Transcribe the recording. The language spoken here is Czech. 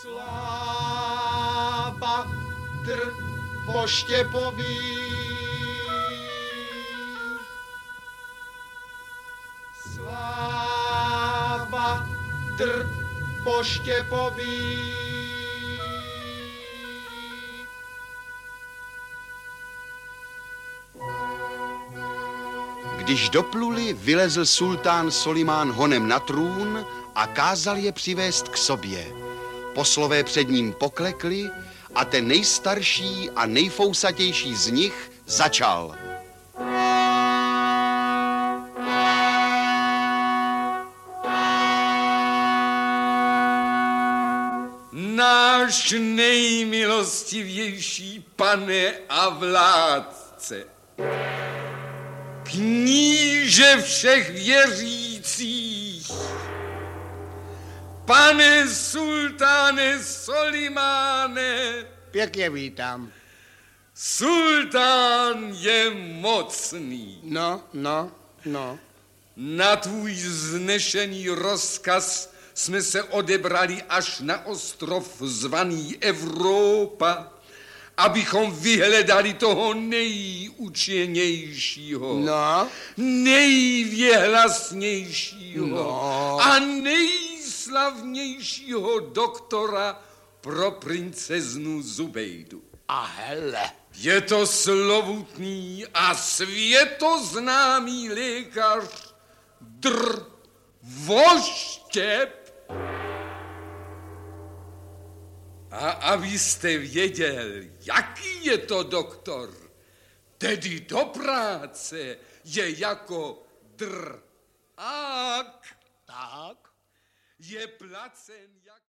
Sláva poštěpový. Sláva poštěpový. Když dopluli, vylezl sultán Solimán honem na trůn a kázal je přivést k sobě. Poslové před ním poklekli a ten nejstarší a nejfousatější z nich začal. Náš nejmilostivější pane a vládce, kníže všech věřících, pane sultáne Solimáne. Pěkně vítám. Sultán je mocný. No. Na tvůj vznešený rozkaz jsme se odebrali až na ostrov zvaný Evropa, abychom vyhledali toho nejučenějšího, nejvěhlasnějšího a nejslavnějšího doktora pro princeznu Zubejdu. A hele. Je to slovutný a světoznámý lékař Voštěp. A abyste věděl, jaký je to doktor, tedy do práce je jako drák. Tak. Je placen jako...